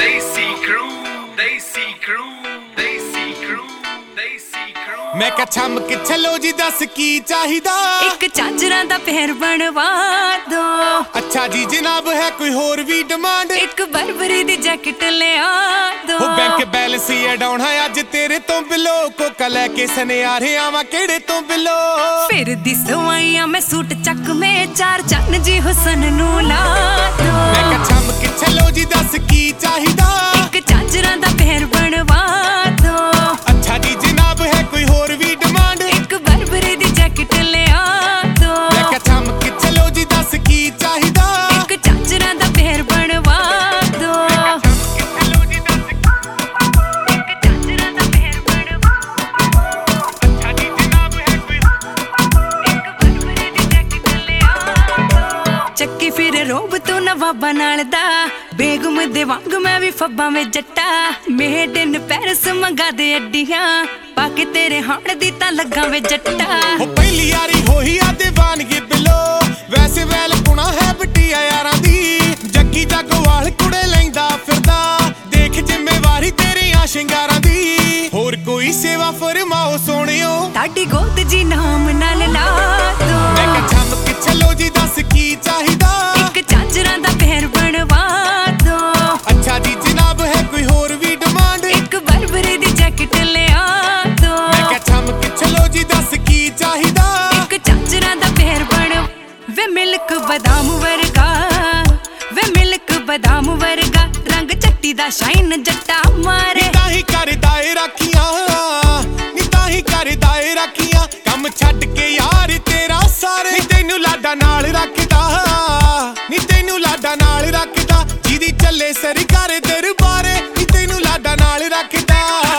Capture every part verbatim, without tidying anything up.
Desi crew, Desi crew, Desi crew, Desi crew। मैं कहा छम के चलो जी दस की चाहिदा एक चांचरा दा पैर बनवा दो। अच्छा जी जनाब है कोई होर भी डिमांड एक बरबरी दी जैकेट ले आ दो। वो बैंक बैलेंस ही डाउन है अज तेरे तो बिलो कोका लेके सने आ रहे आवा केड़े तो बिलो फिर दी सवाइयां मैं सूट चक में चार चन्न जी हुसन नू ला दो। मैं कहा छम के चलो जी दस की चाहिदा एक चांचरा दा पैर बनवा दो। अच्छा जी जनाब है कोई होर भी डिमांड एक बरबरी दी जैकेट ले आ दो। मैं कहा छम के चलो जी दस की चाहिदा एक चांचरा दा पैर बनवा दो। ਚੱਕੀ ਫਿਰ ਰੋਬ ਤੂੰ ਨਵਾਬਾ ਨਾਲ ਦਾ ਬੇਗਮ ਦੇ ਵਾਂਗ ਮੈਂ ਵੀ ਫੱਬਾਂ ਵਿੱਚ ਜੱਟਾ ਮੇਡ ਇਨ ਪੈਰਿਸ ਮੰਗਾ ਦੇ ਅੱਡੀਆਂ ਪਾ ਕੇ ਤੇਰੇ ਹਾਣ ਦੀ ਤਾਂ ਲੱਗਾ ਵੇ ਜੱਟਾ। ਉਹ ਪਹਿਲੀ ਯਾਰੀ ਹੋਈ ਆ ਦੀਵਾਨਗੀ ਬਿਲੋ ਵੈਸੇ ਵੈਲ ਪੁਣਾ ਹੈ ਬਟੀਆ ਯਾਰਾਂ ਦੀ ਜੱਗੀ ਜਾਗੋਵਾਲ ਕੁੜੇ ਲੈਂਦਾ ਫਿਰਦਾ ਦੇਖ ਜ਼ਿੰਮੇਵਾਰੀ ਤੇਰੀਆਂ ਸ਼ਿੰਗਾਰਾਂ ਦੀ ਹੋਰ ਕੋਈ ਸੇਵਾ ਫਰਮਾਓ ਸੋਹਣਿਓ ਤੁਹਾਡੀ ਗੋਦ ਜੀ ਨਾਮ ਨਾਲ ਲਾ ਦੋ। ਮੈਂ ਕਹਾਂ ਛਮ ਕੇ ਚਲੋ ਜੀ ਦੱਸ ਕੀ ਚਾਹੀਦਾ ਇੱਕ ਚਾਂਚਰਾਂ ਦਾ ਪੈਰ ਬਣਵਾ ਦੋ। ਅੱਛਾ ਜੀ ਜਨਾਬ ਹੈ ਕੋਈ ਹੋਰ ਵੀ ਡਿਮਾਂਡ ਇੱਕ ਬਰਬਰੀ ਦੀ ਜੈਕਟ ਲਿਆ ਦੋ। ਮੈਂ ਕਹਾਂ ਛਮ ਕੇ ਚਲੋ ਜੀ ਦੱਸ ਕੀ ਚਾਹੀਦਾ ਇੱਕ ਚਾਂਚਰਾਂ ਦਾ ਪੈਰ ਬਣ ਵੇ ਮਿਲਕ ਬਦਾਮ ਵਰਗਾ ਵੇ ਮਿਲਕ ਬਦਾਮ ਵਰਗਾ ਰੰਗ ਚੱਟੀ ਦਾ ਸ਼ਾਈਨ ਜੱਟਾ ਮਾਰੇ ਤਾਂ ਹੀ ਕਰਦਾ ਏ ਰਾਖੀਆਂ ਨੀ ਤਾਂ ਹੀ ਕਰਦਾ ਏ ਰਾਖੀਆਂ ਕੰਮ ਛੱਡ ਕੇ ਯਾਰ ਤੇਰਾ ਸਾਰੇ ਨੀ ਤੈਨੂੰ ਲਾਡਾ ਨਾਲ ਰੱਖਦਾ ਨੀ ਤੈਨੂੰ ਲਾਡਾ ਨਾਲ ਰੱਖਦਾ ਜਿਹਦੀ ਚੱਲੇ ਸਰਕਾਰੇ ਦਰਬਾਰੇ ਨੀ ਤੈਨੂੰ ਲਾਡਾ ਨਾਲ ਰੱਖਦਾ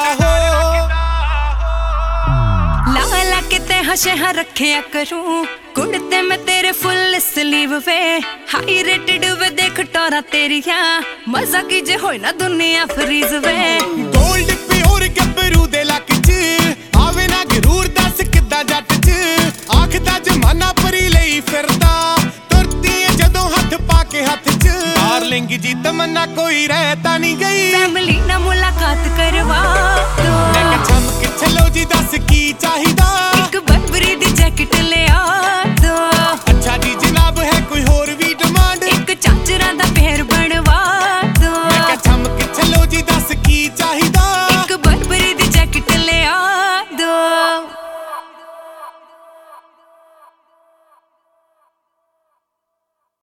ਲਾ ਲਾ ਕੇ ਤੇ ਹਸ਼ੇ ਹਾਂ ਰੱਖਿਆ ਕਰੂੰ ਕੁੜਤੇ ਮੈਂ ਤੇਰੇ ਫੁੱਲ ਸਲੀਵ ਵੇ ਹਾਈ ਰੇਟਡ ਵੇ ਦੇਖ ਟੋਰਾ ਤੇਰੀਆਂ ਮਜ਼ਾ ਕੀ ਜੇ ਹੋਏ ਨਾ ਦੁਨੀਆ ਫਰੀਜ਼ ਵੇ ਗੋਲਡ ਪਿਓਰ ਗੱਭਰੂ ਦੇ ਲੱਕ ਚ ਆਵੇ ਨਾ ਗਰੂਰ ਦੱਸ ਕਿੱਦਾਂ ਜੱਟ ਚ ਆਖਦਾ ਜਮਾਨਾ ਪਰੀ ਲਈ ਫਿਰਦਾ ਤੁਰਤੀ ਏ ਜਦੋਂ ਹੱਥ ਪਾ ਕੇ ਹੱਥ ਚ ਡਾਰਲਿੰਗ ਜੀ ਤਮੰਨਾ ਕੋਈ ਰਹਿ ਤਾਂ ਨਹੀਂ ਗਈ ਫੈਮਿਲੀ ਨਾਲ ਮੁਲਾਕਾਤ ਕਰ